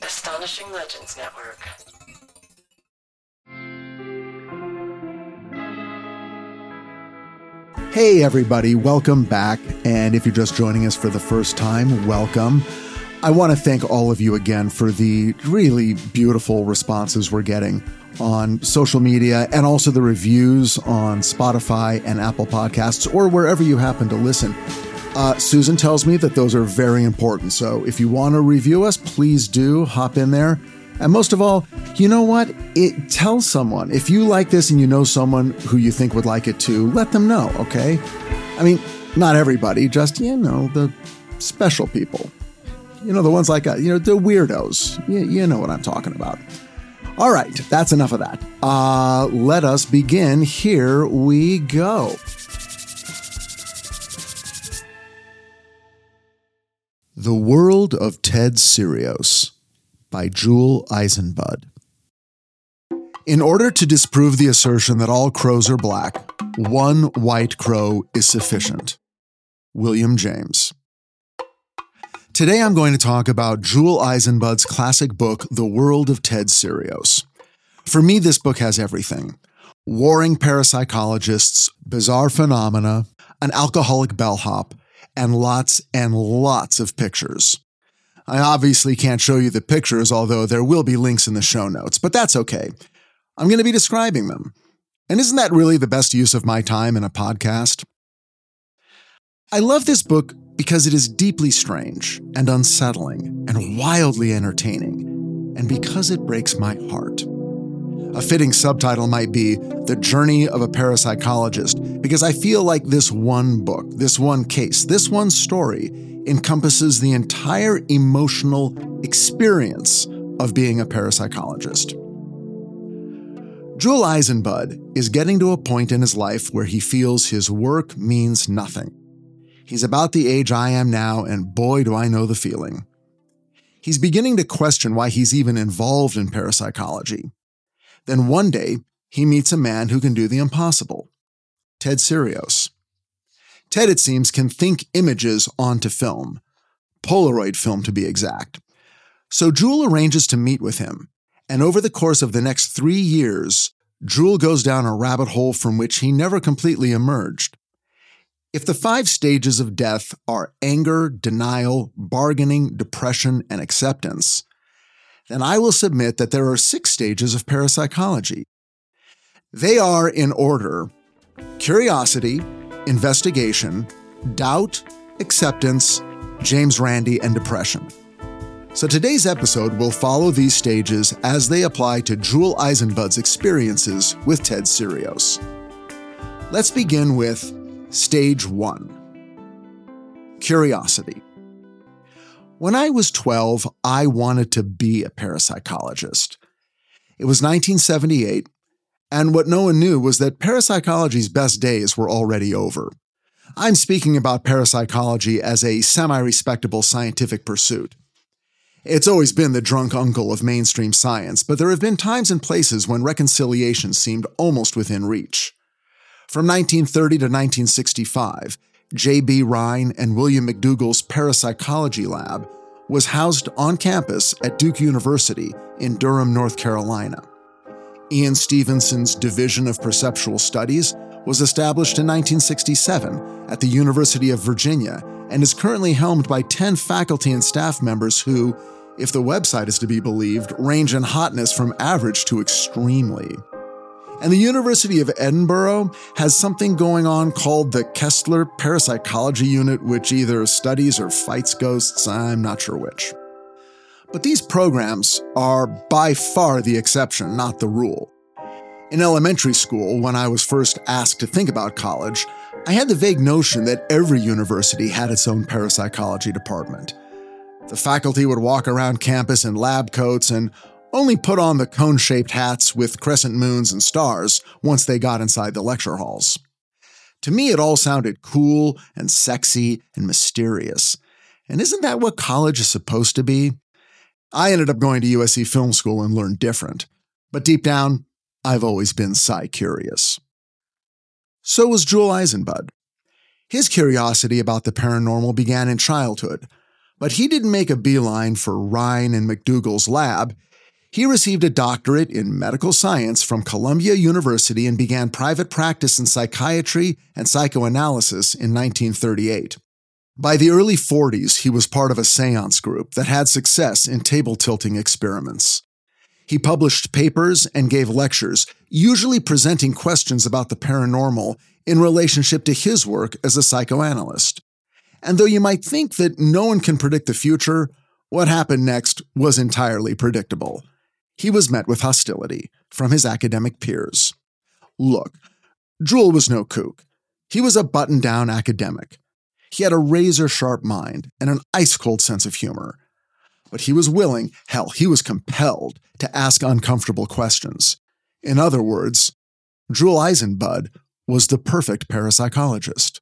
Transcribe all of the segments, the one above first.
Astonishing Legends Network. Hey everybody, welcome back, and if you're just joining us for the first time, welcome. I want to thank all of you again for the really beautiful responses we're getting on social media and also the reviews on Spotify and Apple Podcasts or wherever you happen to listen. Susan tells me that those are very important, so if you want to review us, please do hop in there. And most of all, you know what? Tell someone. If you like this and you know someone who you think would like it too, let them know, okay? I mean, not everybody, just, the special people. The ones like, the weirdos. You know what I'm talking about. All right, that's enough of that. Let us begin. Here we go. The World of Ted Serios by Jewel Eisenbud. In order to disprove the assertion that all crows are black, one white crow is sufficient. William James. Today I'm going to talk about Jewel Eisenbud's classic book, The World of Ted Serios. For me, this book has everything. Warring parapsychologists, bizarre phenomena, an alcoholic bellhop, and lots of pictures. I obviously can't show you the pictures, although there will be links in the show notes, but that's okay. I'm going to be describing them. And isn't that really the best use of my time in a podcast? I love this book because it is deeply strange and unsettling and wildly entertaining, and because it breaks my heart. A fitting subtitle might be The Journey of a Parapsychologist, because I feel like this one book, this one case, this one story encompasses the entire emotional experience of being a parapsychologist. Jewel Eisenbud is getting to a point in his life where he feels his work means nothing. He's about the age I am now, and boy, do I know the feeling. He's beginning to question why he's even involved in parapsychology. Then one day, he meets a man who can do the impossible, Ted Serios. Ted, it seems, can think images onto film, Polaroid film to be exact. So Jewel arranges to meet with him, and over the course of the next 3 years, Jewel goes down a rabbit hole from which he never completely emerged. If the 5 stages of death are anger, denial, bargaining, depression, and acceptance, then I will submit that there are 6 stages of parapsychology. They are, in order, curiosity, investigation, doubt, acceptance, James Randi, and depression. So today's episode will follow these stages as they apply to Jewel Eisenbud's experiences with Ted Serios. Let's begin with Stage 1. Curiosity. When I was 12, I wanted to be a parapsychologist. It was 1978, and what no one knew was that parapsychology's best days were already over. I'm speaking about parapsychology as a semi-respectable scientific pursuit. It's always been the drunk uncle of mainstream science, but there have been times and places when reconciliation seemed almost within reach. From 1930 to 1965, J.B. Rhine and William McDougall's parapsychology lab was housed on campus at Duke University in Durham, North Carolina. Ian Stevenson's Division of Perceptual Studies was established in 1967 at the University of Virginia and is currently helmed by 10 faculty and staff members who, if the website is to be believed, range in hotness from average to extremely. And the University of Edinburgh has something going on called the Kessler Parapsychology Unit, which either studies or fights ghosts, I'm not sure which. But these programs are by far the exception, not the rule. In elementary school, when I was first asked to think about college, I had the vague notion that every university had its own parapsychology department. The faculty would walk around campus in lab coats and only put on the cone-shaped hats with crescent moons and stars once they got inside the lecture halls. To me, it all sounded cool and sexy and mysterious. And isn't that what college is supposed to be? I ended up going to USC Film School and learned different. But deep down, I've always been psi-curious. So was Jewel Eisenbud. His curiosity about the paranormal began in childhood, But he didn't make a beeline for Rhine and McDougall's lab. He received a doctorate in medical science from Columbia University and began private practice in psychiatry and psychoanalysis in 1938. By the early 40s, he was part of a seance group that had success in table-tilting experiments. He published papers and gave lectures, usually presenting questions about the paranormal in relationship to his work as a psychoanalyst. And though you might think that no one can predict the future, what happened next was entirely predictable. He was met with hostility from his academic peers. Look, Jewell was no kook. He was a button-down academic. He had a razor-sharp mind and an ice-cold sense of humor. But he was willing, hell, he was compelled to ask uncomfortable questions. In other words, Jewell Eisenbud was the perfect parapsychologist.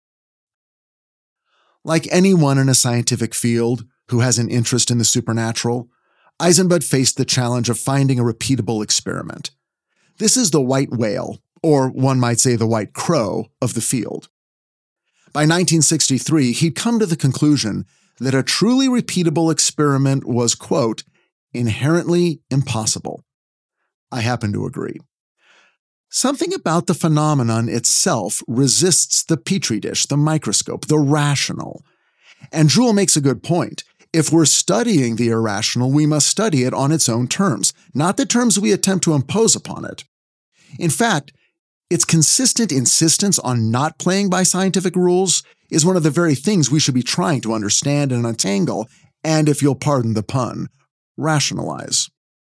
Like anyone in a scientific field who has an interest in the supernatural, Eisenbud faced the challenge of finding a repeatable experiment. This is the white whale, or one might say the white crow, of the field. By 1963, he'd come to the conclusion that a truly repeatable experiment was, quote, inherently impossible. I happen to agree. Something about the phenomenon itself resists the petri dish, the microscope, the rational. And Jewell makes a good point. If we're studying the irrational, we must study it on its own terms, not the terms we attempt to impose upon it. In fact, its consistent insistence on not playing by scientific rules is one of the very things we should be trying to understand and untangle, and if you'll pardon the pun, rationalize.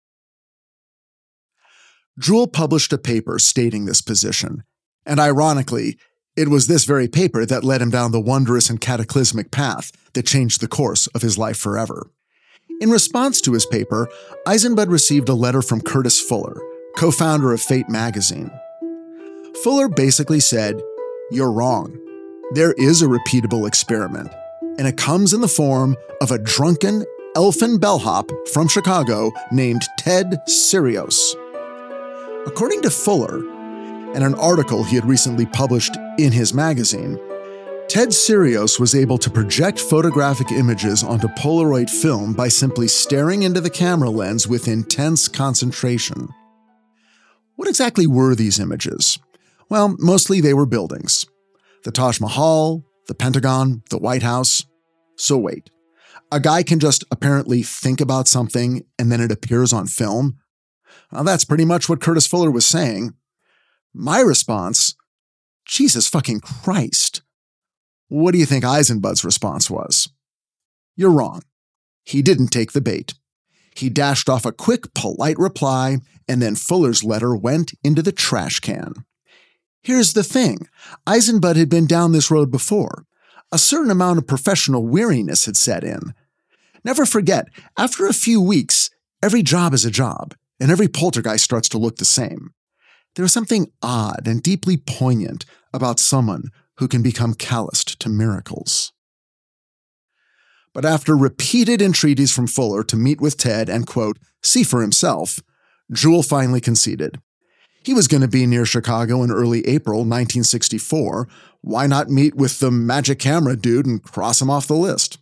Jewell published a paper stating this position, and ironically, it was this very paper that led him down the wondrous and cataclysmic path that changed the course of his life forever. In response to his paper, Eisenbud received a letter from Curtis Fuller, co-founder of Fate magazine. Fuller basically said, "You're wrong. There is a repeatable experiment, and it comes in the form of a drunken elfin bellhop from Chicago named Ted Sirios." According to Fuller, and an article he had recently published in his magazine, Ted Sirios was able to project photographic images onto Polaroid film by simply staring into the camera lens with intense concentration. What exactly were these images? Well, mostly they were buildings. The Taj Mahal, the Pentagon, the White House. So wait, a guy can just apparently think about something and then it appears on film? Well, that's pretty much what Curtis Fuller was saying. My response, Jesus fucking Christ. What do you think Eisenbud's response was? You're wrong. He didn't take the bait. He dashed off a quick, polite reply, and then Fuller's letter went into the trash can. Here's the thing. Eisenbud had been down this road before. A certain amount of professional weariness had set in. Never forget, after a few weeks, every job is a job, and every poltergeist starts to look the same. There is something odd and deeply poignant about someone who can become calloused to miracles. But after repeated entreaties from Fuller to meet with Ted and, quote, see for himself, Jewell finally conceded. He was going to be near Chicago in early April 1964. Why not meet with the magic camera dude and cross him off the list?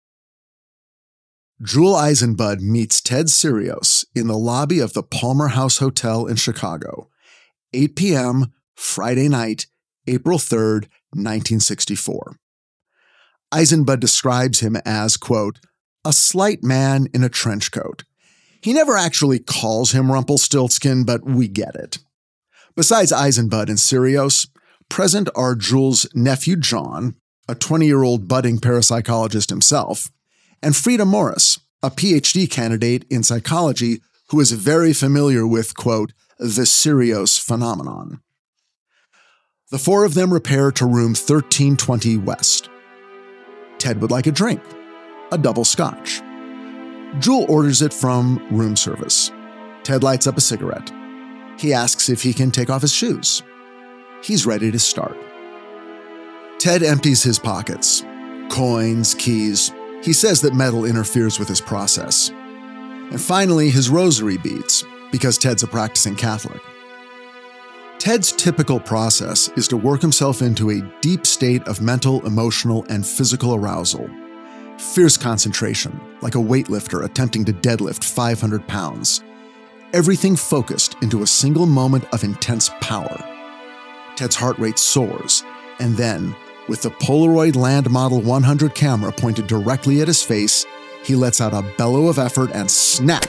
Jewell Eisenbud meets Ted Sirios in the lobby of the Palmer House Hotel in Chicago, 8 p.m., Friday night, April 3rd, 1964. Eisenbud describes him as, quote, a slight man in a trench coat. He never actually calls him Rumpelstiltskin, but we get it. Besides Eisenbud and Sirios, present are Jewell's nephew John, a 20-year-old budding parapsychologist himself, and Frida Morris, a PhD candidate in psychology who is very familiar with, quote, the Sirios phenomenon. The four of them repair to room 1320 West. Ted would like a drink, a double scotch. Jewell orders it from room service. Ted lights up a cigarette. He asks if he can take off his shoes. He's ready to start. Ted empties his pockets. Coins, keys. He says that metal interferes with his process. And finally, his rosary beads, because Ted's a practicing Catholic. Ted's typical process is to work himself into a deep state of mental, emotional, and physical arousal. Fierce concentration, like a weightlifter attempting to deadlift 500 pounds. Everything focused into a single moment of intense power. Ted's heart rate soars, and then, with the Polaroid Land Model 100 camera pointed directly at his face, he lets out a bellow of effort and snap!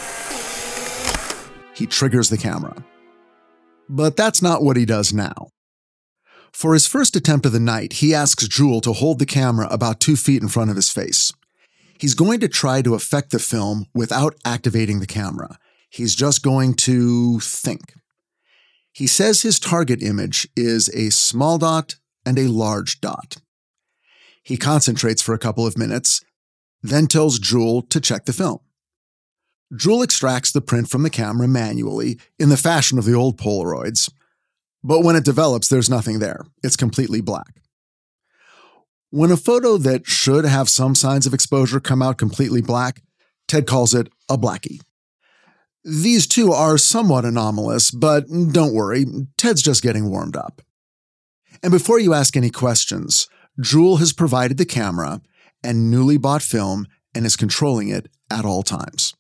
He triggers the camera. But that's not what he does now. For his first attempt of the night, he asks Jewel to hold the camera about 2 feet in front of his face. He's going to try to affect the film without activating the camera. He's just going to think. He says his target image is a small dot and a large dot. He concentrates for a couple of minutes, then tells Jewel to check the film. Jewel extracts the print from the camera manually, in the fashion of the old Polaroids. But when it develops, there's nothing there. It's completely black. When a photo that should have some signs of exposure come out completely black, Ted calls it a blackie. These two are somewhat anomalous, but don't worry, Ted's just getting warmed up. And before you ask any questions, Jewel has provided the camera and newly bought film and is controlling it at all times.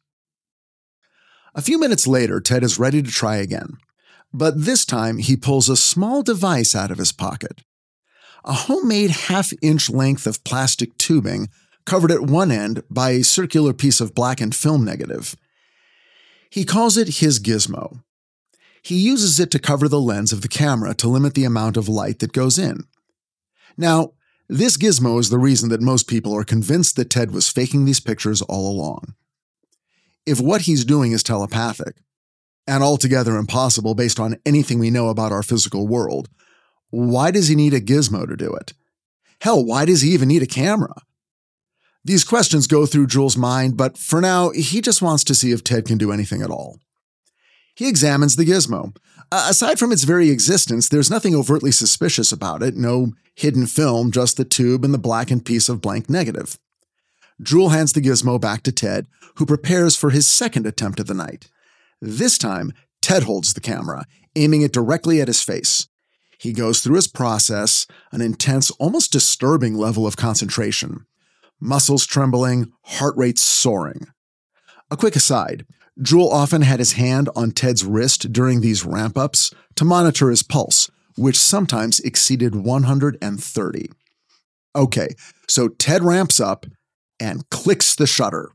A few minutes later, Ted is ready to try again. But this time, he pulls a small device out of his pocket. A homemade half-inch length of plastic tubing covered at one end by a circular piece of blackened film negative. He calls it his gizmo. He uses it to cover the lens of the camera to limit the amount of light that goes in. Now, this gizmo is the reason that most people are convinced that Ted was faking these pictures all along. If what he's doing is telepathic, and altogether impossible based on anything we know about our physical world, why does he need a gizmo to do it? Hell, why does he even need a camera? These questions go through Jewel's mind, but for now, he just wants to see if Ted can do anything at all. He examines the gizmo. Aside from its very existence, there's nothing overtly suspicious about it, no hidden film, just the tube and the blackened piece of blank negative. Jewel hands the gizmo back to Ted, who prepares for his second attempt of the night. This time, Ted holds the camera, aiming it directly at his face. He goes through his process, an intense, almost disturbing level of concentration. Muscles trembling, heart rate soaring. A quick aside, Jewel often had his hand on Ted's wrist during these ramp-ups to monitor his pulse, which sometimes exceeded 130. Okay, so Ted ramps up and clicks the shutter.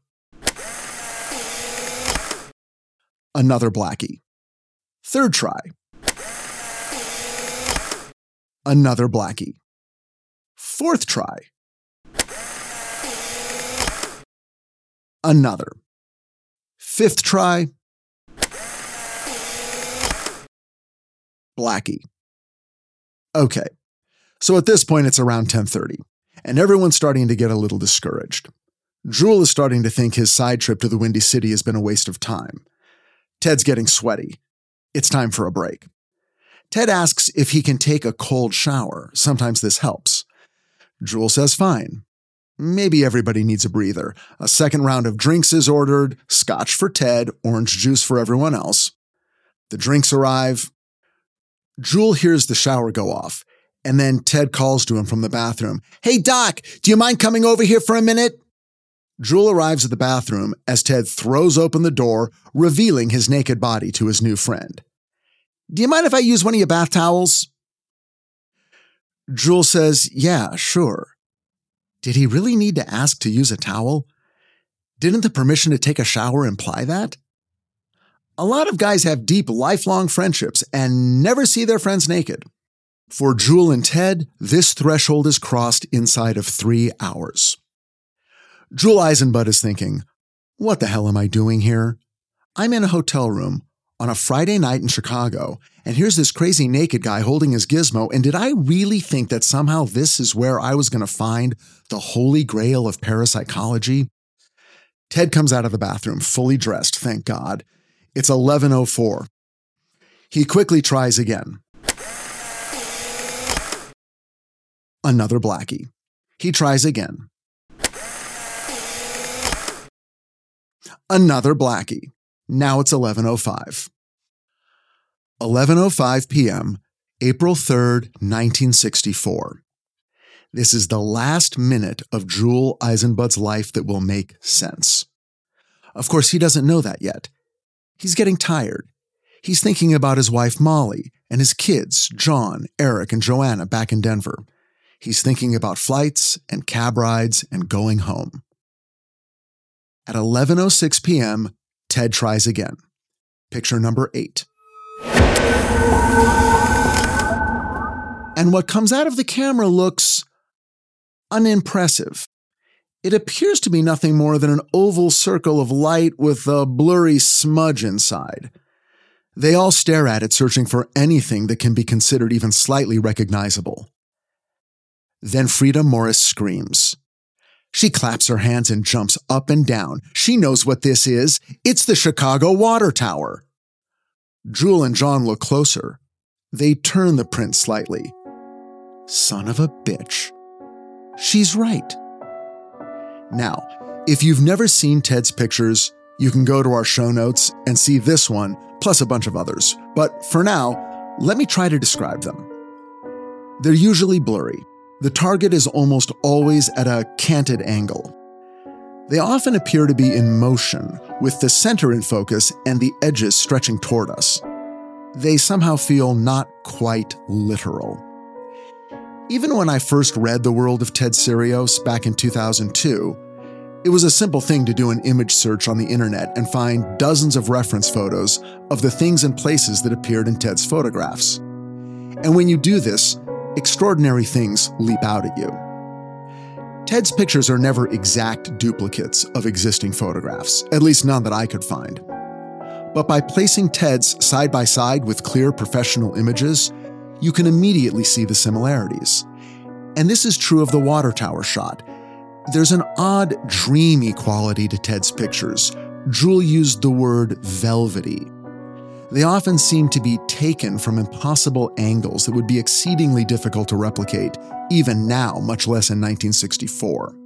Another blackie. Third try. Another blackie. Fourth try. Another. Fifth try. Blackie. Okay, so at this point it's around 10:30, and everyone's starting to get a little discouraged. Jewel is starting to think his side trip to the Windy City has been a waste of time. Ted's getting sweaty. It's time for a break. Ted asks if he can take a cold shower. Sometimes this helps. Jewel says fine. Maybe everybody needs a breather. A second round of drinks is ordered, scotch for Ted, orange juice for everyone else. The drinks arrive. Jewel hears the shower go off, and then Ted calls to him from the bathroom. "Hey, Doc, do you mind coming over here for a minute?" Jewel arrives at the bathroom as Ted throws open the door, revealing his naked body to his new friend. "Do you mind if I use one of your bath towels?" Jewel says, "Yeah, sure." Did he really need to ask to use a towel? Didn't the permission to take a shower imply that? A lot of guys have deep, lifelong friendships and never see their friends naked. For Jewel and Ted, this threshold is crossed inside of 3 hours. Jewel Eisenbud is thinking, what the hell am I doing here? I'm in a hotel room on a Friday night in Chicago, and here's this crazy naked guy holding his gizmo, and did I really think that somehow this is where I was going to find the holy grail of parapsychology? Ted comes out of the bathroom, fully dressed, thank God. It's 11:04. He quickly tries again. Another blackie. He tries again. Another blackie. Now it's 11:05. 11:05 p.m., April 3rd, 1964. This is the last minute of Jewel Eisenbud's life that will make sense. Of course, he doesn't know that yet. He's getting tired. He's thinking about his wife Molly and his kids, John, Eric, and Joanna back in Denver. He's thinking about flights and cab rides and going home. At 11:06 p.m., Ted tries again. Picture number 8. And what comes out of the camera looks unimpressive. It appears to be nothing more than an oval circle of light with a blurry smudge inside. They all stare at it, searching for anything that can be considered even slightly recognizable. Then Frida Morris screams. She claps her hands and jumps up and down. She knows what this is. It's the Chicago Water Tower. Jewel and John look closer. They turn the print slightly. Son of a bitch. She's right. Now, if you've never seen Ted's pictures, you can go to our show notes and see this one, plus a bunch of others. But for now, let me try to describe them. They're usually blurry. The target is almost always at a canted angle. They often appear to be in motion, with the center in focus and the edges stretching toward us. They somehow feel not quite literal. Even when I first read The World of Ted Sirios back in 2002, it was a simple thing to do an image search on the internet and find dozens of reference photos of the things and places that appeared in Ted's photographs. And when you do this, extraordinary things leap out at you. Ted's pictures are never exact duplicates of existing photographs, at least none that I could find. But by placing Ted's side by side with clear professional images, you can immediately see the similarities. And this is true of the water tower shot. There's an odd, dreamy quality to Ted's pictures. Jewel used the word velvety. They often seem to be taken from impossible angles that would be exceedingly difficult to replicate, even now, much less in 1964.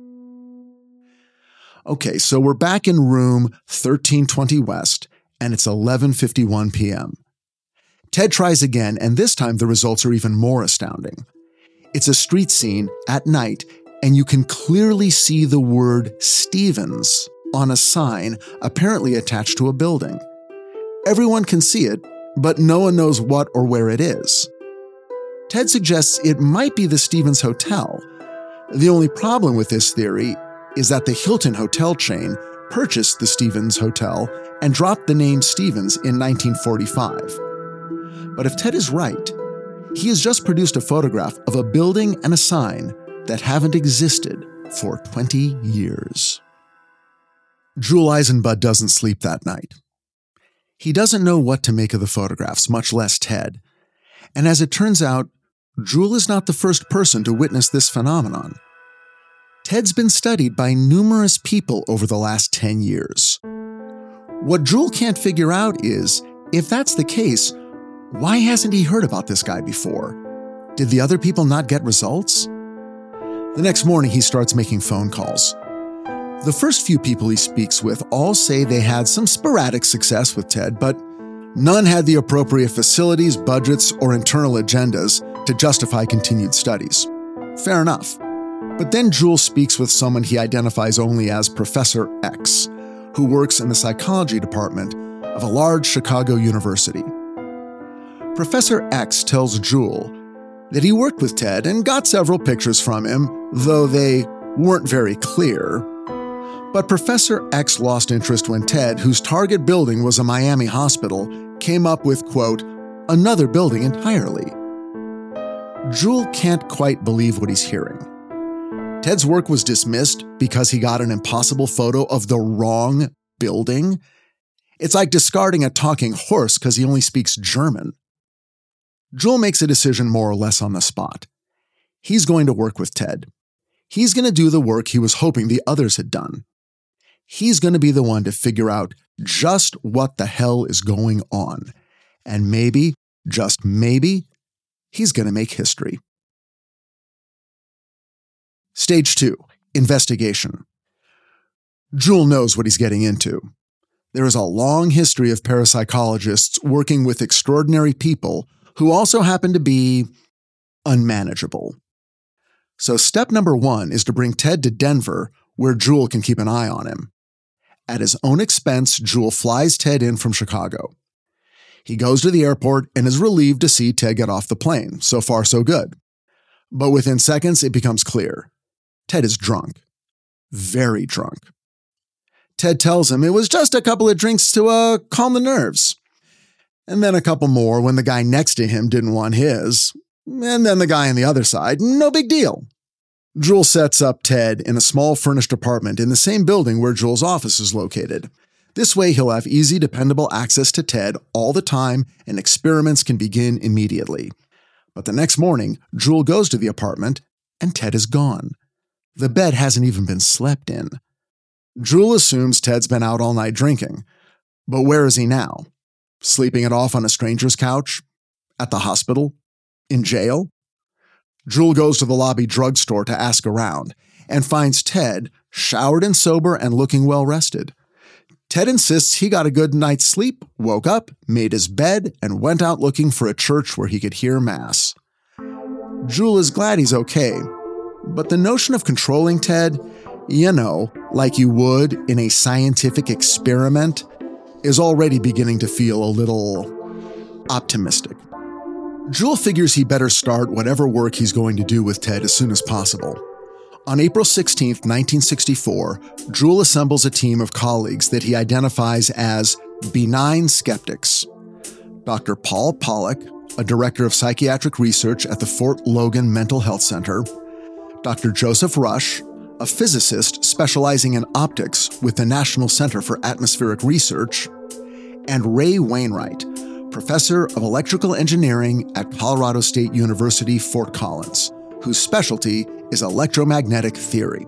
Okay, so we're back in room 1320 West, and it's 11:51 p.m. Ted tries again, and this time the results are even more astounding. It's a street scene at night, and you can clearly see the word Stevens on a sign apparently attached to a building. Everyone can see it, but no one knows what or where it is. Ted suggests it might be the Stevens Hotel. The only problem with this theory is that the Hilton hotel chain purchased the Stevens Hotel and dropped the name Stevens in 1945. But if Ted is right, he has just produced a photograph of a building and a sign that haven't existed for 20 years. Jewel Eisenbud doesn't sleep that night. He doesn't know what to make of the photographs, much less Ted. And as it turns out, Jewel is not the first person to witness this phenomenon. Ted's been studied by numerous people over the last 10 years. What Jewel can't figure out is, if that's the case, why hasn't he heard about this guy before? Did the other people not get results? The next morning, he starts making phone calls. The first few people he speaks with all say they had some sporadic success with Ted, but none had the appropriate facilities, budgets, or internal agendas to justify continued studies. Fair enough. But then Jewel speaks with someone he identifies only as Professor X, who works in the psychology department of a large Chicago university. Professor X tells Jewel that he worked with Ted and got several pictures from him, though they weren't very clear. But Professor X lost interest when Ted, whose target building was a Miami hospital, came up with, quote, another building entirely. Jewel can't quite believe what he's hearing. Ted's work was dismissed because he got an impossible photo of the wrong building? It's like discarding a talking horse because he only speaks German. Jewel makes a decision more or less on the spot. He's going to work with Ted. He's going to do the work he was hoping the others had done. He's going to be the one to figure out just what the hell is going on. And maybe, just maybe, he's going to make history. Stage 2, investigation. Jewel knows what he's getting into. There is a long history of parapsychologists working with extraordinary people who also happen to be unmanageable. So step number 1 is to bring Ted to Denver, where Jewel can keep an eye on him. At his own expense, Jewel flies Ted in from Chicago. He goes to the airport and is relieved to see Ted get off the plane. So far, so good. But within seconds, it becomes clear. Ted is drunk. Very drunk. Ted tells him it was just a couple of drinks to calm the nerves. And then a couple more when the guy next to him didn't want his. And then the guy on the other side, no big deal. Jewel sets up Ted in a small furnished apartment in the same building where Jewel's office is located. This way he'll have easy, dependable access to Ted all the time and experiments can begin immediately. But the next morning, Jewel goes to the apartment and Ted is gone. The bed hasn't even been slept in. Jewel assumes Ted's been out all night drinking. But where is he now? Sleeping it off on a stranger's couch? At the hospital? In jail? Jewel goes to the lobby drugstore to ask around and finds Ted showered and sober and looking well rested. Ted insists he got a good night's sleep, woke up, made his bed, and went out looking for a church where he could hear Mass. Jewel is glad he's okay, but the notion of controlling Ted, like you would in a scientific experiment, is already beginning to feel a little optimistic. Jewel figures he better start whatever work he's going to do with Ted as soon as possible. On April 16, 1964, Jewel assembles a team of colleagues that he identifies as benign skeptics. Dr. Paul Pollack, a director of psychiatric research at the Fort Logan Mental Health Center, Dr. Joseph Rush, a physicist specializing in optics with the National Center for Atmospheric Research, and Ray Wainwright, professor of electrical engineering at Colorado State University, Fort Collins, whose specialty is electromagnetic theory.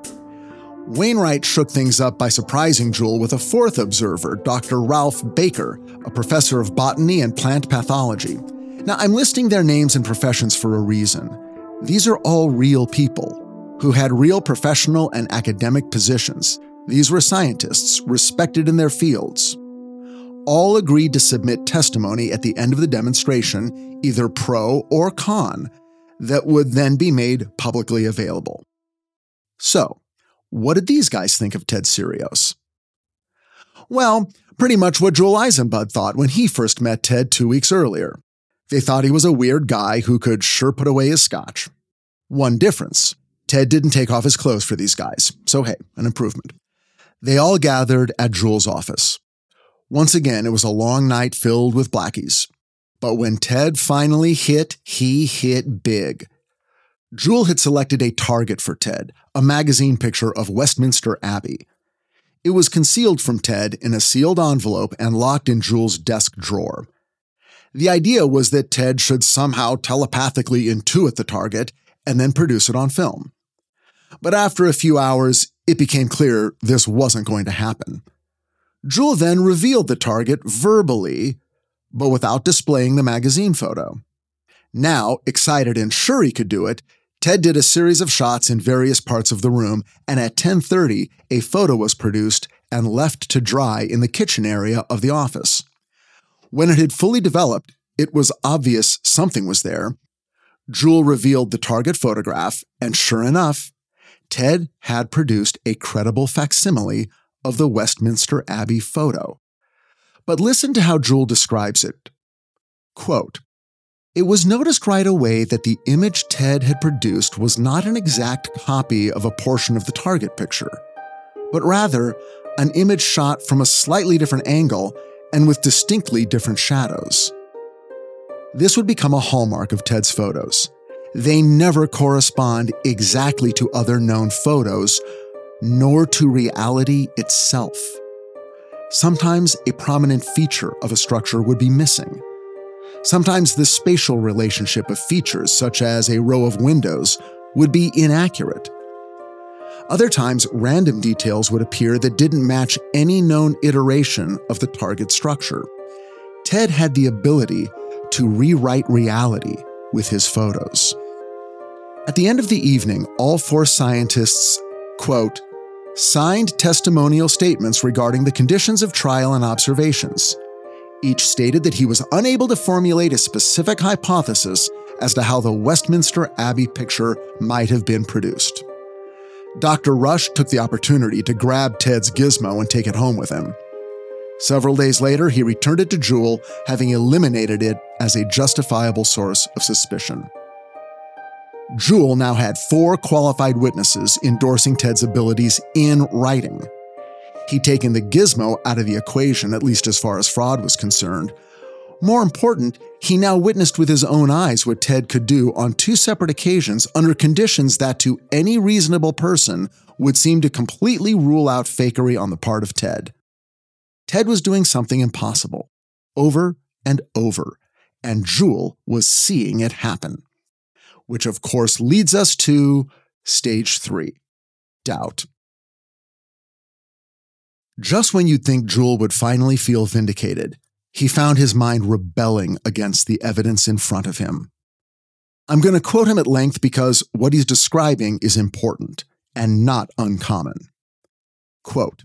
Wainwright shook things up by surprising Jewel with a fourth observer, Dr. Ralph Baker, a professor of botany and plant pathology. Now, I'm listing their names and professions for a reason. These are all real people who had real professional and academic positions. These were scientists, respected in their fields. All agreed to submit testimony at the end of the demonstration, either pro or con, that would then be made publicly available. So, what did these guys think of Ted Serios? Well, pretty much what Joel Eisenbud thought when he first met Ted 2 weeks earlier. They thought he was a weird guy who could sure put away his scotch. One difference, Ted didn't take off his clothes for these guys, so hey, an improvement. They all gathered at Jewel's office. Once again, it was a long night filled with blackies. But when Ted finally hit, he hit big. Jewel had selected a target for Ted, a magazine picture of Westminster Abbey. It was concealed from Ted in a sealed envelope and locked in Jewel's desk drawer. The idea was that Ted should somehow telepathically intuit the target and then produce it on film. But after a few hours, it became clear this wasn't going to happen. Jewel then revealed the target verbally, but without displaying the magazine photo. Now, excited and sure he could do it, Ted did a series of shots in various parts of the room, and at 10:30, a photo was produced and left to dry in the kitchen area of the office. When it had fully developed, it was obvious something was there. Jewel revealed the target photograph, and sure enough, Ted had produced a credible facsimile of the Westminster Abbey photo. But listen to how Jewel describes it. Quote, "It was noticed right away that the image Ted had produced was not an exact copy of a portion of the target picture, but rather an image shot from a slightly different angle and with distinctly different shadows. This would become a hallmark of Ted's photos. They never correspond exactly to other known photos, nor to reality itself. Sometimes a prominent feature of a structure would be missing. Sometimes the spatial relationship of features, such as a row of windows, would be inaccurate. Other times, random details would appear that didn't match any known iteration of the target structure. Ted had the ability to rewrite reality with his photos." At the end of the evening, all four scientists, quote, "signed testimonial statements regarding the conditions of trial and observations. Each stated that he was unable to formulate a specific hypothesis as to how the Westminster Abbey picture might have been produced. Dr. Rush took the opportunity to grab Ted's gizmo and take it home with him. Several days later, he returned it to Jewell, having eliminated it as a justifiable source of suspicion. Jewell now had 4 qualified witnesses endorsing Ted's abilities in writing. He'd taken the gizmo out of the equation, at least as far as fraud was concerned. More important, he now witnessed with his own eyes what Ted could do on 2 separate occasions under conditions that to any reasonable person would seem to completely rule out fakery on the part of Ted. Ted was doing something impossible, over and over, and Jewell was seeing it happen. Which of course leads us to stage 3, doubt. Just when you'd think Jewell would finally feel vindicated, he found his mind rebelling against the evidence in front of him. I'm going to quote him at length because what he's describing is important and not uncommon. Quote,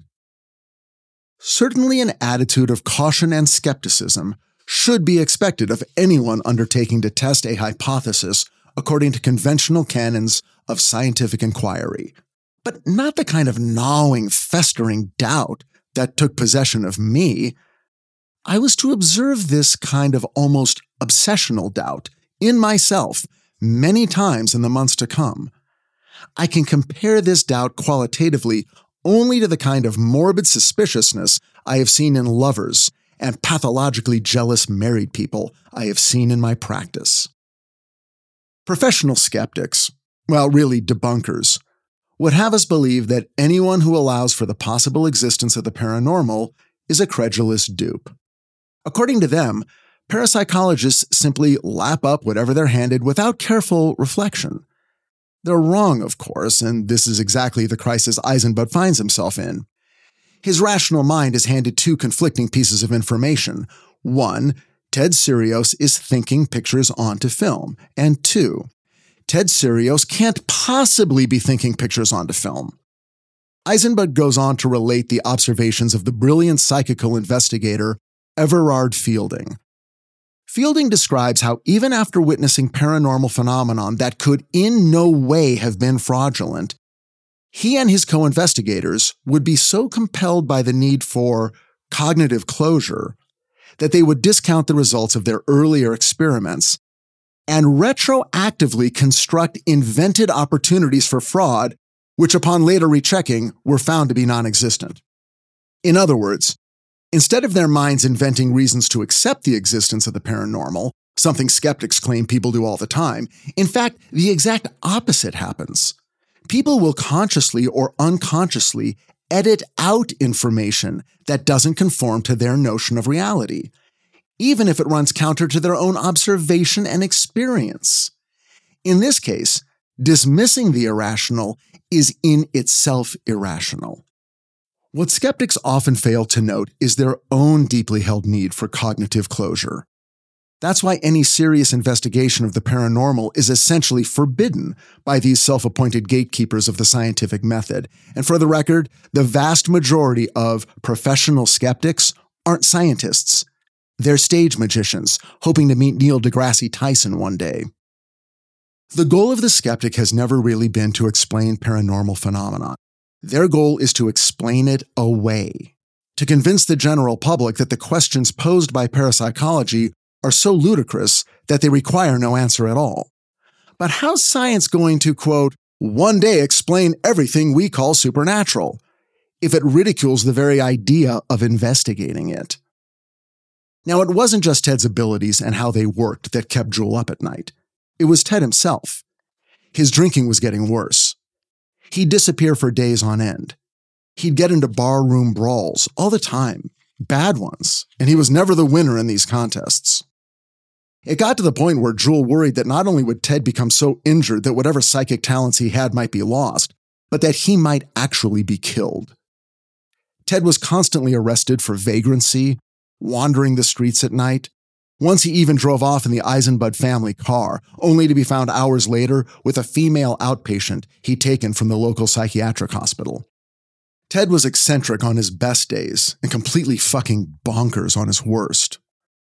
"Certainly an attitude of caution and skepticism should be expected of anyone undertaking to test a hypothesis according to conventional canons of scientific inquiry, but not the kind of gnawing, festering doubt that took possession of me. I was to observe this kind of almost obsessional doubt in myself many times in the months to come. I can compare this doubt qualitatively only to the kind of morbid suspiciousness I have seen in lovers and pathologically jealous married people I have seen in my practice. Professional skeptics, well, really debunkers, would have us believe that anyone who allows for the possible existence of the paranormal is a credulous dupe. According to them, parapsychologists simply lap up whatever they're handed without careful reflection. They're wrong, of course, and this is exactly the crisis Eisenbud finds himself in. His rational mind is handed 2 conflicting pieces of information. 1, Ted Sirios is thinking pictures onto film, and 2, Ted Sirios can't possibly be thinking pictures onto film. Eisenbud goes on to relate the observations of the brilliant psychical investigator Everard Fielding. Fielding describes how even after witnessing paranormal phenomenon that could in no way have been fraudulent, he and his co-investigators would be so compelled by the need for cognitive closure that they would discount the results of their earlier experiments and retroactively construct invented opportunities for fraud, which upon later rechecking were found to be non-existent. In other words, instead of their minds inventing reasons to accept the existence of the paranormal, something skeptics claim people do all the time, in fact, the exact opposite happens. People will consciously or unconsciously edit out information that doesn't conform to their notion of reality, even if it runs counter to their own observation and experience. In this case, dismissing the irrational is in itself irrational. What skeptics often fail to note is their own deeply held need for cognitive closure. That's why any serious investigation of the paranormal is essentially forbidden by these self-appointed gatekeepers of the scientific method. And for the record, the vast majority of professional skeptics aren't scientists. They're stage magicians, hoping to meet Neil deGrasse Tyson one day. The goal of the skeptic has never really been to explain paranormal phenomena. Their goal is to explain it away, to convince the general public that the questions posed by parapsychology are so ludicrous that they require no answer at all. But how's science going to, quote, one day explain everything we call supernatural, if it ridicules the very idea of investigating it? Now, it wasn't just Ted's abilities and how they worked that kept Jewell up at night. It was Ted himself. His drinking was getting worse. He'd disappear for days on end. He'd get into barroom brawls all the time, bad ones, and he was never the winner in these contests. It got to the point where Jewell worried that not only would Ted become so injured that whatever psychic talents he had might be lost, but that he might actually be killed. Ted was constantly arrested for vagrancy, wandering the streets at night. Once he even drove off in the Eisenbud family car, only to be found hours later with a female outpatient he'd taken from the local psychiatric hospital. Ted was eccentric on his best days and completely fucking bonkers on his worst.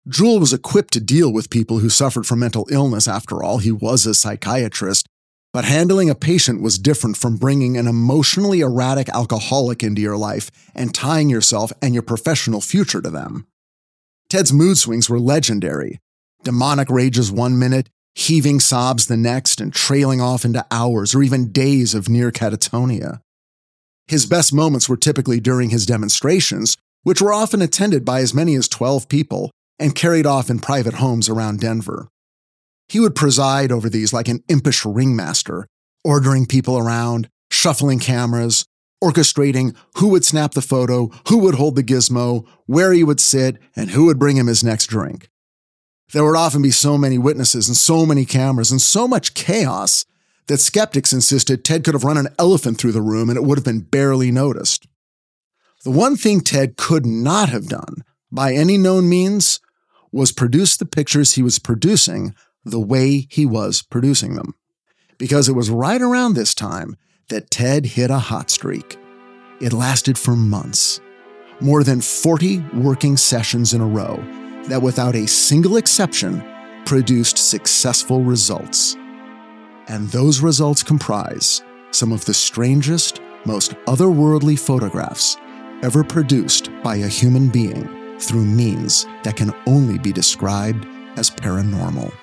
Jewell was equipped to deal with people who suffered from mental illness. After all, he was a psychiatrist. But handling a patient was different from bringing an emotionally erratic alcoholic into your life and tying yourself and your professional future to them. Ted's mood swings were legendary. Demonic rages one minute, heaving sobs the next, and trailing off into hours or even days of near catatonia. His best moments were typically during his demonstrations, which were often attended by as many as 12 people and carried off in private homes around Denver. He would preside over these like an impish ringmaster, ordering people around, shuffling cameras, orchestrating who would snap the photo, who would hold the gizmo, where he would sit, and who would bring him his next drink. There would often be so many witnesses and so many cameras and so much chaos that skeptics insisted Ted could have run an elephant through the room and it would have been barely noticed. The one thing Ted could not have done, by any known means, was produce the pictures he was producing the way he was producing them. Because it was right around this time that Ted hit a hot streak. It lasted for months. More than 40 working sessions in a row that, without a single exception, produced successful results. And those results comprise some of the strangest, most otherworldly photographs ever produced by a human being through means that can only be described as paranormal.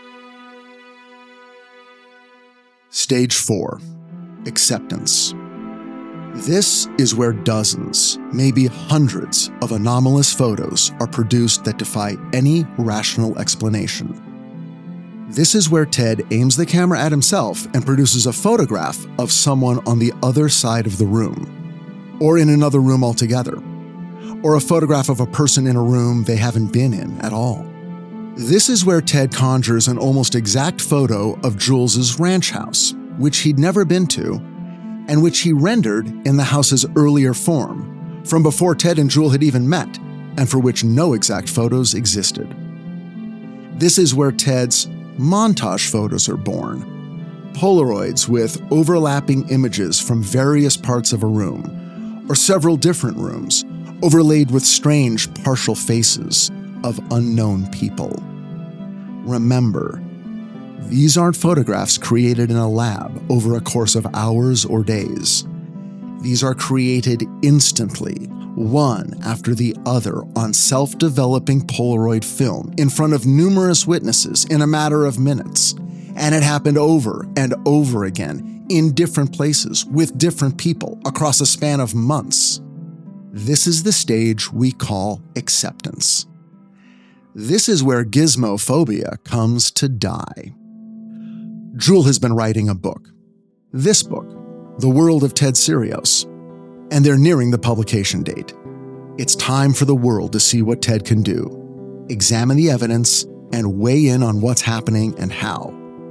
Stage 4. Acceptance. This is where dozens, maybe hundreds of anomalous photos are produced that defy any rational explanation. This is where Ted aims the camera at himself and produces a photograph of someone on the other side of the room, or in another room altogether, or a photograph of a person in a room they haven't been in at all. This is where Ted conjures an almost exact photo of Jewell's ranch house, which he'd never been to, and which he rendered in the house's earlier form, from before Ted and Jewell had even met, and for which no exact photos existed. This is where Ted's montage photos are born, Polaroids with overlapping images from various parts of a room, or several different rooms, overlaid with strange partial faces of unknown people. Remember, these aren't photographs created in a lab over a course of hours or days. These are created instantly, one after the other, on self-developing Polaroid film in front of numerous witnesses in a matter of minutes. And it happened over and over again, in different places, with different people, across a span of months. This is the stage we call acceptance. This is where gizmophobia comes to die. Jewell has been writing a book. This book, The World of Ted Serios, and they're nearing the publication date. It's time for the world to see what Ted can do, examine the evidence, and weigh in on what's happening and how.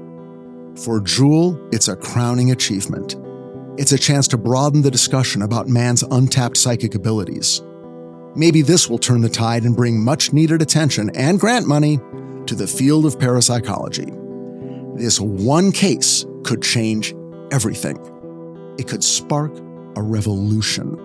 For Jewell, it's a crowning achievement. It's a chance to broaden the discussion about man's untapped psychic abilities. Maybe this will turn the tide and bring much-needed attention and grant money to the field of parapsychology. This one case could change everything. It could spark a revolution.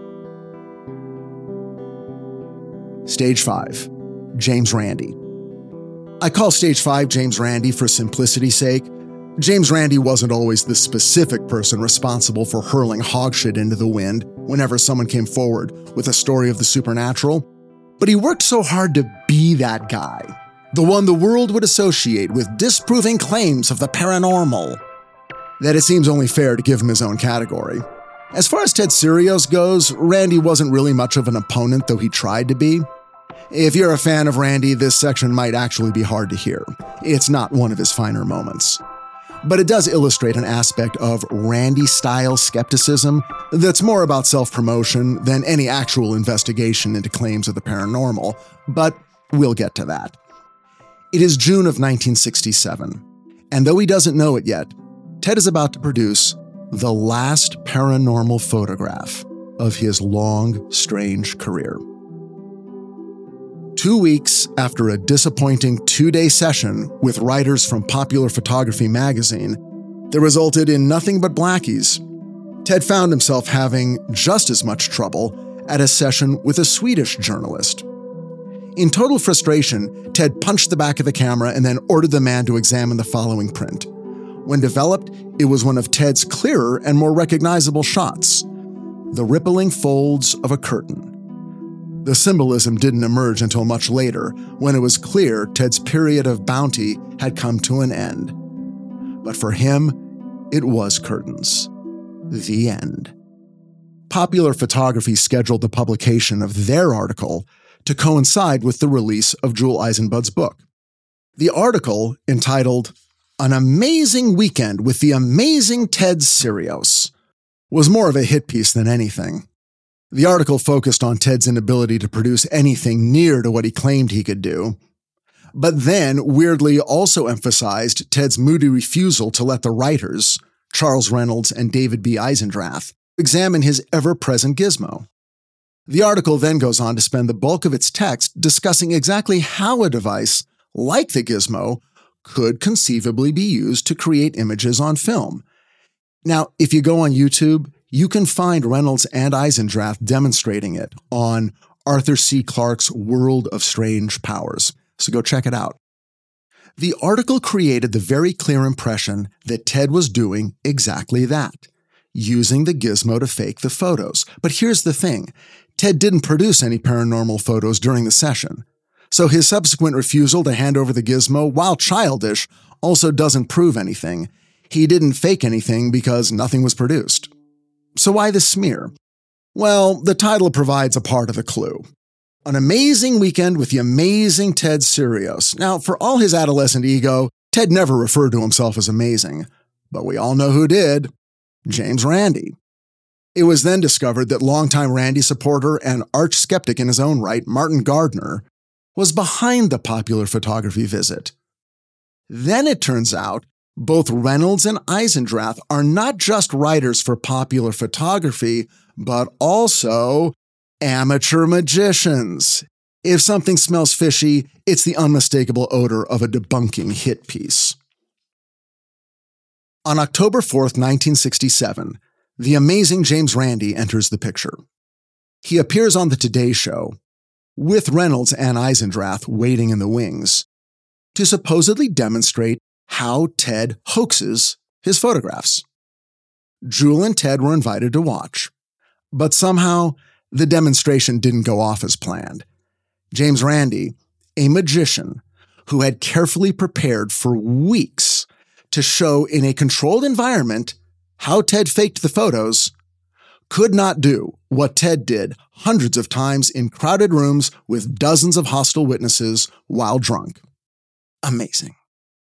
Stage 5. James Randi. I call Stage 5 James Randi for simplicity's sake. James Randi wasn't always the specific person responsible for hurling hogshit into the wind whenever someone came forward with a story of the supernatural, but he worked so hard to be that guy, the one the world would associate with disproving claims of the paranormal, that it seems only fair to give him his own category. As far as Ted Serios goes, Randi wasn't really much of an opponent, though he tried to be. If you're a fan of Randi, this section might actually be hard to hear. It's not one of his finer moments. But it does illustrate an aspect of Randi-style skepticism that's more about self-promotion than any actual investigation into claims of the paranormal, but we'll get to that. It is June of 1967, and though he doesn't know it yet, Ted is about to produce the last paranormal photograph of his long, strange career. 2 weeks after a disappointing 2-day session with writers from Popular Photography magazine that resulted in nothing but blackies, Ted found himself having just as much trouble at a session with a Swedish journalist. In total frustration, Ted punched the back of the camera and then ordered the man to examine the following print. When developed, it was one of Ted's clearer and more recognizable shots: the rippling folds of a curtain. The symbolism didn't emerge until much later, when it was clear Ted's period of bounty had come to an end. But for him, it was curtains. The end. Popular Photography scheduled the publication of their article to coincide with the release of Jewel Eisenbud's book. The article, entitled "An Amazing Weekend with the Amazing Ted Serios," was more of a hit piece than anything. The article focused on Ted's inability to produce anything near to what he claimed he could do, but then weirdly also emphasized Ted's moody refusal to let the writers, Charles Reynolds and David B. Eisendrath, examine his ever-present gizmo. The article then goes on to spend the bulk of its text discussing exactly how a device like the gizmo could conceivably be used to create images on film. Now, if you go on YouTube, you can find Reynolds and Eisendrath demonstrating it on Arthur C. Clarke's World of Strange Powers, so go check it out. The article created the very clear impression that Ted was doing exactly that, using the gizmo to fake the photos. But here's the thing: Ted didn't produce any paranormal photos during the session, so his subsequent refusal to hand over the gizmo, while childish, also doesn't prove anything. He didn't fake anything because nothing was produced. So why the smear? Well, the title provides a part of the clue. An Amazing Weekend with the Amazing Ted Serios. Now, for all his adolescent ego, Ted never referred to himself as amazing. But we all know who did: James Randi. It was then discovered that longtime Randi supporter and arch skeptic in his own right, Martin Gardner, was behind the Popular Photography visit. Then it turns out both Reynolds and Eisendrath are not just writers for Popular Photography, but also amateur magicians. If something smells fishy, it's the unmistakable odor of a debunking hit piece. On October 4th, 1967, the amazing James Randi enters the picture. He appears on the Today Show, with Reynolds and Eisendrath waiting in the wings, to supposedly demonstrate how Ted hoaxes his photographs. Jewel and Ted were invited to watch, but somehow the demonstration didn't go off as planned. James Randi, a magician who had carefully prepared for weeks to show in a controlled environment how Ted faked the photos, could not do what Ted did hundreds of times in crowded rooms with dozens of hostile witnesses while drunk. Amazing.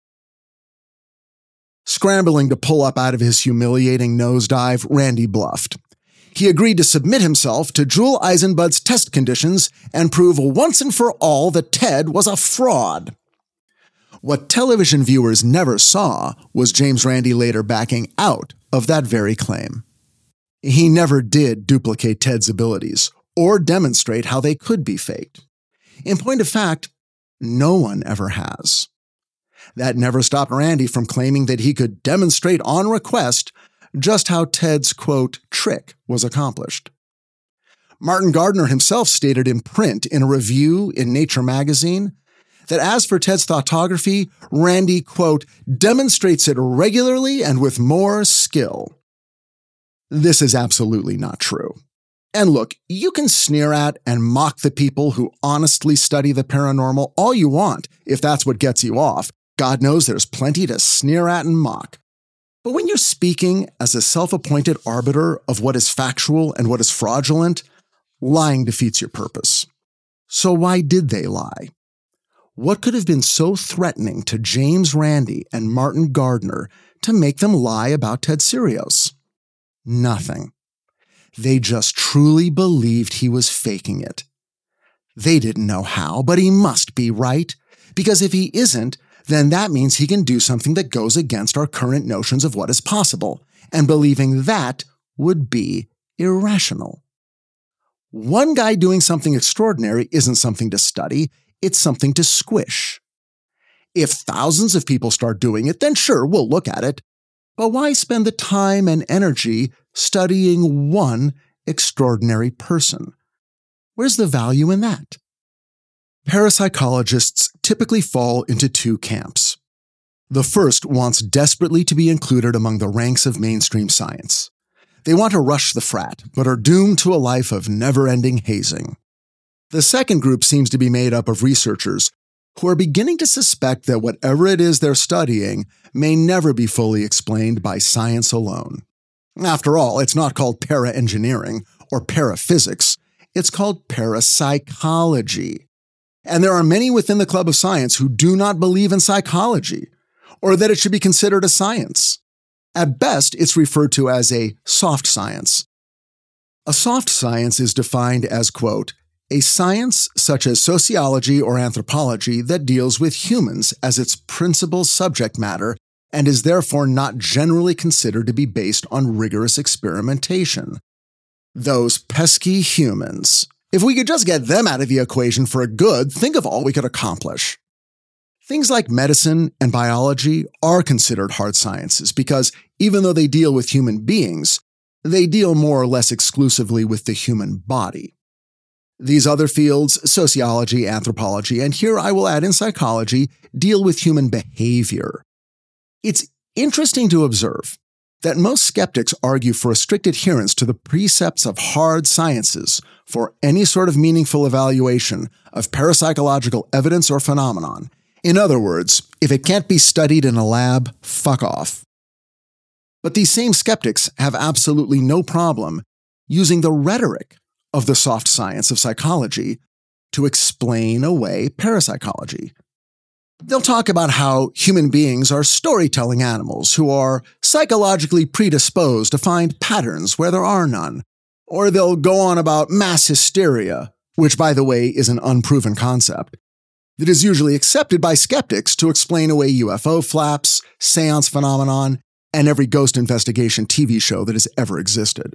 Scrambling to pull up out of his humiliating nosedive, Randi bluffed. He agreed to submit himself to Jewel Eisenbud's test conditions and prove once and for all that Ted was a fraud. What television viewers never saw was James Randi later backing out of that very claim. He never did duplicate Ted's abilities or demonstrate how they could be faked. In point of fact, no one ever has. That never stopped Randi from claiming that he could demonstrate on request just how Ted's, quote, trick was accomplished. Martin Gardner himself stated in print in a review in Nature magazine that as for Ted's thoughtography, Randi, quote, demonstrates it regularly and with more skill. This is absolutely not true. And look, you can sneer at and mock the people who honestly study the paranormal all you want if that's what gets you off. God knows there's plenty to sneer at and mock. But when you're speaking as a self-appointed arbiter of what is factual and what is fraudulent, lying defeats your purpose. So why did they lie? What could have been so threatening to James Randi and Martin Gardner to make them lie about Ted Serios? Nothing. They just truly believed he was faking it. They didn't know how, but he must be right, because if he isn't, then that means he can do something that goes against our current notions of what is possible, and believing that would be irrational. One guy doing something extraordinary isn't something to study, it's something to squish. If thousands of people start doing it, then sure, we'll look at it. But why spend the time and energy studying one extraordinary person? Where's the value in that? Parapsychologists typically fall into two camps. The first wants desperately to be included among the ranks of mainstream science. They want to rush the frat, but are doomed to a life of never-ending hazing. The second group seems to be made up of researchers who are beginning to suspect that whatever it is they're studying may never be fully explained by science alone. After all, it's not called para-engineering or paraphysics, it's called parapsychology. And there are many within the Club of Science who do not believe in psychology, or that it should be considered a science. At best, it's referred to as a soft science. A soft science is defined as, quote, a science such as sociology or anthropology that deals with humans as its principal subject matter and is therefore not generally considered to be based on rigorous experimentation. Those pesky humans. If we could just get them out of the equation for a good, think of all we could accomplish. Things like medicine and biology are considered hard sciences because even though they deal with human beings, they deal more or less exclusively with the human body. These other fields, sociology, anthropology, and here I will add in psychology, deal with human behavior. It's interesting to observe that most skeptics argue for a strict adherence to the precepts of hard sciences for any sort of meaningful evaluation of parapsychological evidence or phenomenon. In other words, if it can't be studied in a lab, fuck off. But these same skeptics have absolutely no problem using the rhetoric of the soft science of psychology to explain away parapsychology. They'll talk about how human beings are storytelling animals who are psychologically predisposed to find patterns where there are none. Or they'll go on about mass hysteria, which, by the way, is an unproven concept, that is usually accepted by skeptics to explain away UFO flaps, seance phenomenon, and every ghost investigation TV show that has ever existed.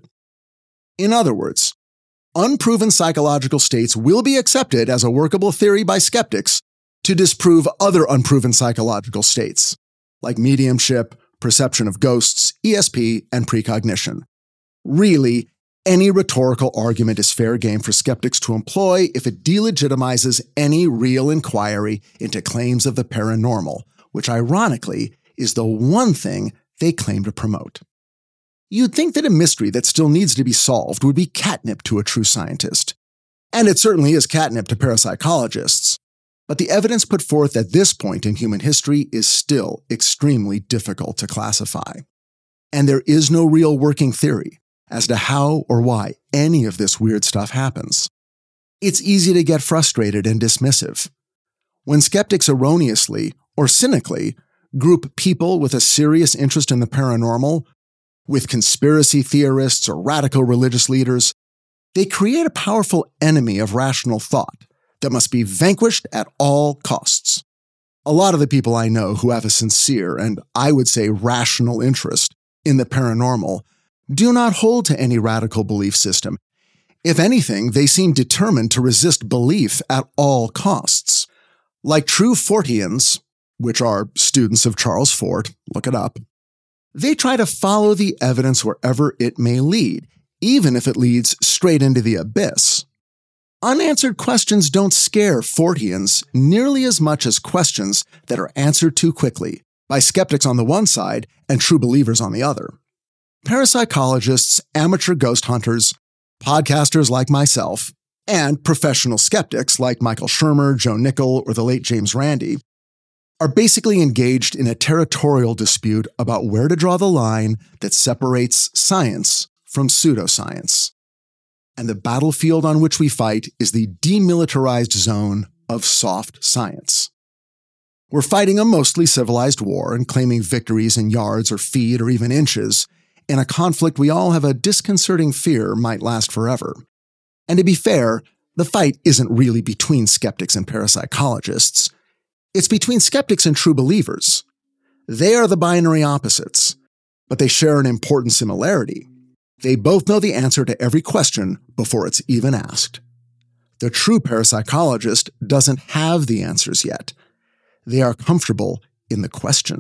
In other words, unproven psychological states will be accepted as a workable theory by skeptics to disprove other unproven psychological states, like mediumship, perception of ghosts, ESP, and precognition. Really, any rhetorical argument is fair game for skeptics to employ if it delegitimizes any real inquiry into claims of the paranormal, which ironically is the one thing they claim to promote. You'd think that a mystery that still needs to be solved would be catnip to a true scientist. And it certainly is catnip to parapsychologists. But the evidence put forth at this point in human history is still extremely difficult to classify. And there is no real working theory as to how or why any of this weird stuff happens. It's easy to get frustrated and dismissive. When skeptics erroneously or cynically group people with a serious interest in the paranormal with conspiracy theorists or radical religious leaders, they create a powerful enemy of rational thought that must be vanquished at all costs. A lot of the people I know who have a sincere and, I would say, rational interest in the paranormal do not hold to any radical belief system. If anything, they seem determined to resist belief at all costs. Like true Forteans, which are students of Charles Fort, look it up, they try to follow the evidence wherever it may lead, even if it leads straight into the abyss. Unanswered questions don't scare Forteans nearly as much as questions that are answered too quickly by skeptics on the one side and true believers on the other. Parapsychologists, amateur ghost hunters, podcasters like myself, and professional skeptics like Michael Shermer, Joe Nickell, or the late James Randi are basically engaged in a territorial dispute about where to draw the line that separates science from pseudoscience. And the battlefield on which we fight is the demilitarized zone of soft science. We're fighting a mostly civilized war and claiming victories in yards or feet or even inches in a conflict we all have a disconcerting fear might last forever. And to be fair, the fight isn't really between skeptics and parapsychologists. It's between skeptics and true believers. They are the binary opposites, but they share an important similarity. They both know the answer to every question before it's even asked. The true parapsychologist doesn't have the answers yet. They are comfortable in the question.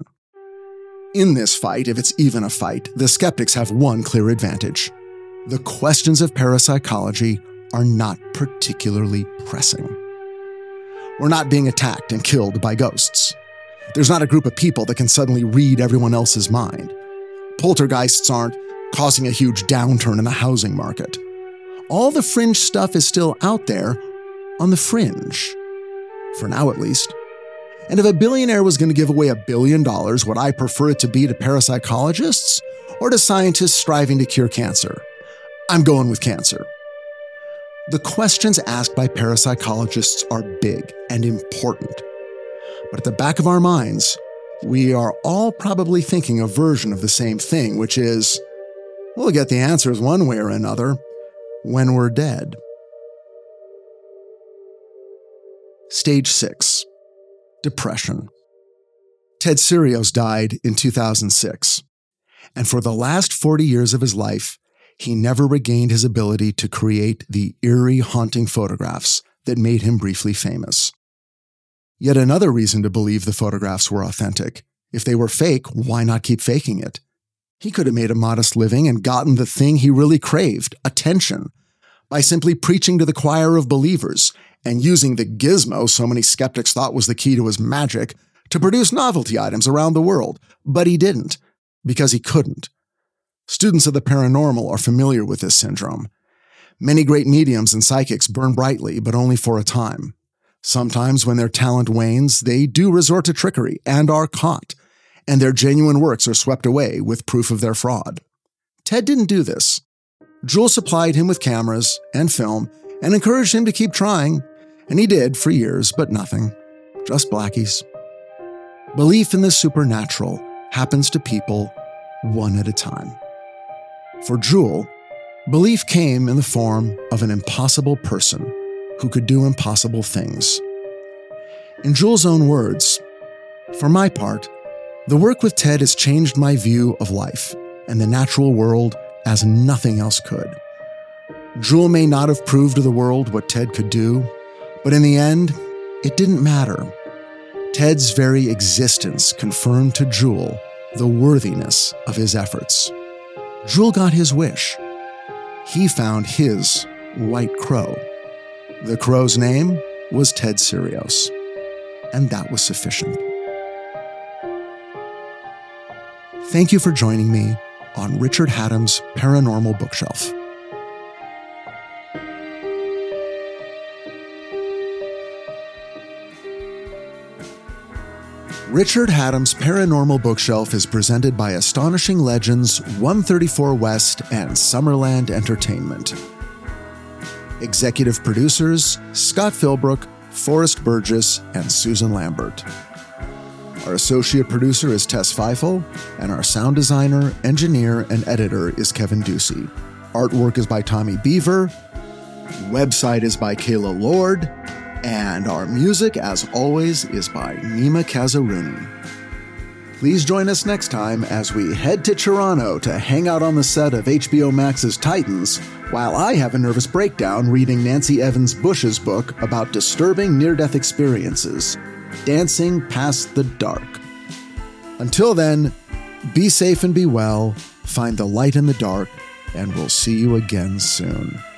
In this fight, if it's even a fight, the skeptics have one clear advantage. The questions of parapsychology are not particularly pressing. We're not being attacked and killed by ghosts. There's not a group of people that can suddenly read everyone else's mind. Poltergeists aren't causing a huge downturn in the housing market. All the fringe stuff is still out there on the fringe. For now, at least. And if a billionaire was going to give away $1 billion, would I prefer it to be to parapsychologists or to scientists striving to cure cancer? I'm going with cancer. The questions asked by parapsychologists are big and important. But at the back of our minds, we are all probably thinking a version of the same thing, which is, we'll get the answers one way or another when we're dead. Stage 6. Depression. Ted Sirios died in 2006, and for the last 40 years of his life, he never regained his ability to create the eerie, haunting photographs that made him briefly famous. Yet another reason to believe the photographs were authentic. If they were fake, why not keep faking it? He could have made a modest living and gotten the thing he really craved, attention, by simply preaching to the choir of believers and using the gizmo so many skeptics thought was the key to his magic to produce novelty items around the world. But he didn't, because he couldn't. Students of the paranormal are familiar with this syndrome. Many great mediums and psychics burn brightly, but only for a time. Sometimes when their talent wanes, they do resort to trickery and are caught, and their genuine works are swept away with proof of their fraud. Ted didn't do this. Jewel supplied him with cameras and film and encouraged him to keep trying, and he did for years, but nothing. Just blackies. Belief in the supernatural happens to people one at a time. For Jewel, belief came in the form of an impossible person who could do impossible things. In Jewel's own words, "For my part, the work with Ted has changed my view of life and the natural world as nothing else could. Jewel may not have proved to the world what Ted could do, but in the end, it didn't matter. Ted's very existence confirmed to Jewel the worthiness of his efforts. Jewel got his wish. He found his white crow. The crow's name was Ted Sirios, and that was sufficient." Thank you for joining me on Richard Haddam's Paranormal Bookshelf. Richard Haddam's Paranormal Bookshelf is presented by Astonishing Legends, 134 West, and Summerland Entertainment. Executive producers Scott Philbrook, Forrest Burgess, and Susan Lambert. Our associate producer is Tess Feifel, and our sound designer, engineer, and editor is Kevin Ducey. Artwork is by Tommy Beaver. Website is by Kayla Lord. And our music, as always, is by Nima Kazaruni. Please join us next time as we head to Toronto to hang out on the set of HBO Max's Titans, while I have a nervous breakdown reading Nancy Evans Bush's book about disturbing near-death experiences, Dancing Past the Dark. Until then, be safe and be well, find the light in the dark, and we'll see you again soon.